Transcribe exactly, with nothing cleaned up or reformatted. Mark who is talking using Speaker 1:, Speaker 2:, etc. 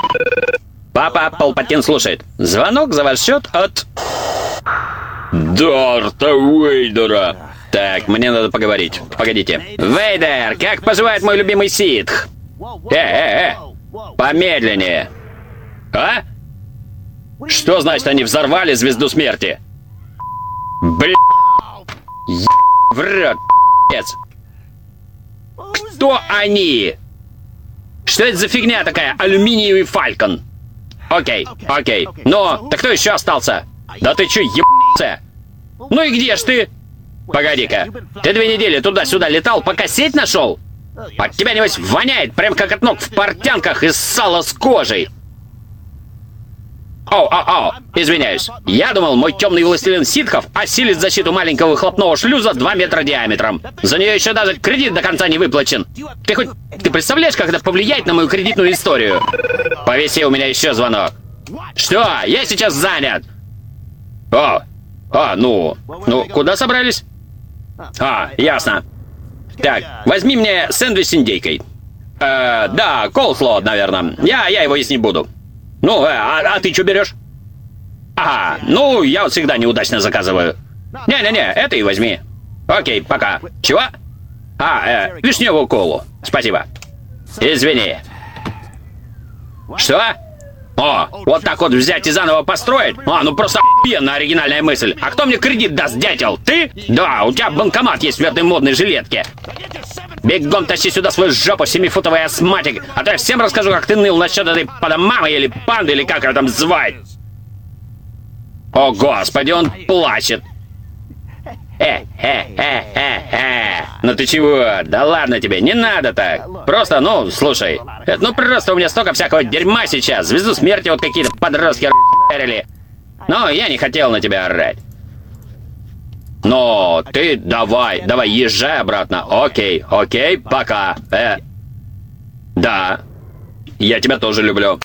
Speaker 1: Папа, Палпатин слушает. Звонок за ваш счет от... Дарта Вейдера. Так, мне надо поговорить. Погодите. Вейдер, как поживает мой любимый ситх? Э, э, э. Помедленнее. А? Что значит, они взорвали звезду смерти? Блин. В рот, пи***ц. Кто они? Что это за фигня такая? Алюминиевый фалькон. Окей, окей. Но, так кто еще остался? Да ты че, ебаться? Ну и где ж ты? Погоди-ка. Ты две недели туда-сюда летал, пока сеть нашел? От тебя, небось, воняет, прям как от ног в портянках из сала с кожей. Оу, оу, оу, извиняюсь. Я думал, мой темный властелин ситхов осилит защиту маленького выхлопного шлюза два метра диаметром. За нее еще даже кредит до конца не выплачен. Ты хоть... Ты представляешь, как это повлияет на мою кредитную историю? Повиси, у меня еще звонок. Что? Я сейчас занят. О, а, ну... Ну, куда собрались? А, ясно. Так, возьми мне сэндвич с индейкой. Э, да, колсло, наверное. Я, я его есть не буду. Ну, э, а, а ты что берешь? Ага, ну, я вот всегда неудачно заказываю. Не-не-не, это и возьми. Окей, пока. Чего? А, э, вишневую колу. Спасибо. Извини. Что? О, вот так вот взять и заново построить? А, ну просто охуенная оригинальная мысль. А кто мне кредит даст, дятел? Ты? Да, у тебя банкомат есть в этой модной жилетке. Бегом тащи сюда свою жопу, семифутовый астматик, а то я всем расскажу, как ты ныл насчет этой подамамы или панды, или как ее там звать. О, господи, он плачет. Э-э-э-э-э. Ну ты чего? Да ладно тебе, не надо так. Просто, ну, слушай. Это, ну просто у меня столько всякого дерьма сейчас. Звезду смерти вот какие-то подростки р***рили. Но я не хотел на тебя орать. Но ты давай, давай, езжай обратно. Окей, окей, пока. Э, да. Я тебя тоже люблю.